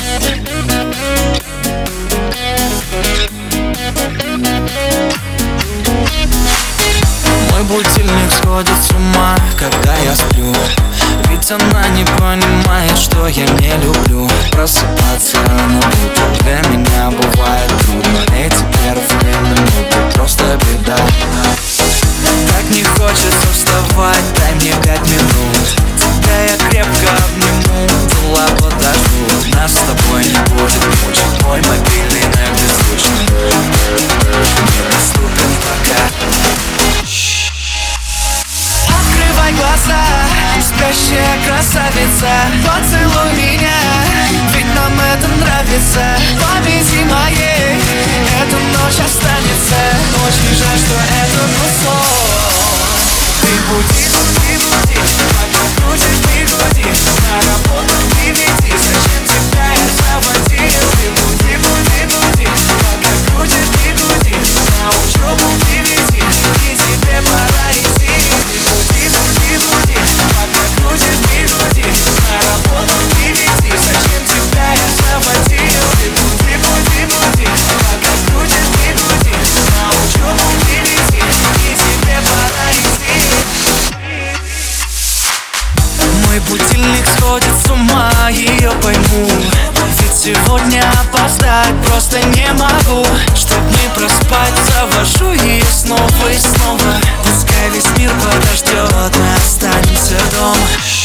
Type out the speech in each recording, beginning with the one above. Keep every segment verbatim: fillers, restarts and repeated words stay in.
Мой будильник сходит с ума, когда я сплю. Ведь она не понимает, что я не люблю просыпаться рано утром. Для меня бывает трудно. Эти первые минуты просто беда. Так не хочется вставать, дай мне пять минут. Тебя я крепко обниму, дела подождут. Нас с тобой не будет мучить. Мой мобильный на беззвучный, недоступен пока. Открывай глаза, спящая красавица, поцелуй меня, ведь нам это нравится. Победи моей, эта ночь останется. Очень жаль, что это был сон. Ты буди, буди, буди, пока крутишь бигуди. На работу не веди, зачем тебя я заводил? Ты буди, буди, буди, пока крутишь бигуди. На учебу не веди, и тебе пора идти. Ты буди, буди, буди, пока крутишь бигуди. На работу не веди, зачем тебя я заводил? Ты буди, буди, буди, пока крутишь бигуди. На учебу не веди, и тебе пора идти. Мой будильник сходит с ума, ее пойму. Ведь сегодня опоздать просто не могу. Чтоб не проспать, завожу ее снова и снова. Пускай весь мир подождет, мы останемся дома.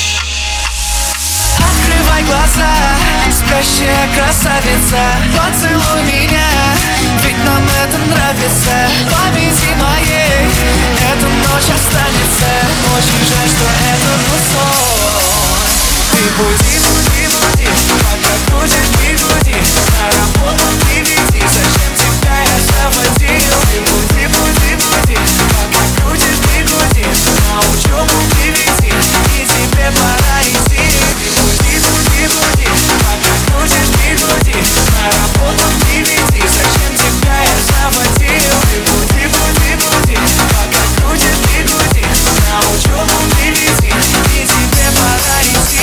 Открывай глаза, спящая красавица, поцелуй меня, ведь нам это нравится. Победи моей, эта ночь останется. Очень жаль, что это был сон. Ты буди, буди, буди, пока крутишь бигуди. На работу не веди, зачем тебя я заводил? Ты буди, буди, буди, пока крутишь бигуди. На учебу не веди, и тебе пора идти. Ты буди, буди, буди, пока крутишь бигуди. На работу не веди, зачем тебя я заводил? Ты буди, буди, буди, пока крутишь бигуди. На учебу не веди, и тебе пора идти.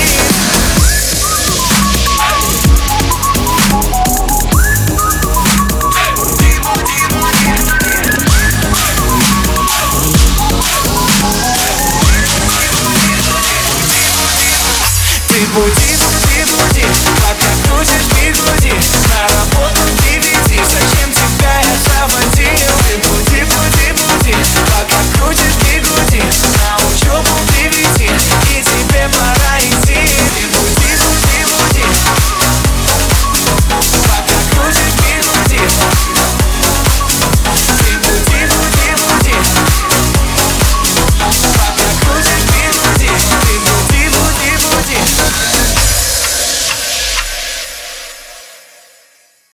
Ты буди, буди, буди, пока крутишь бигуди. На работу не веди, зачем тебя я заводил? Ты буди, буди, буди, пока крутишь бигуди.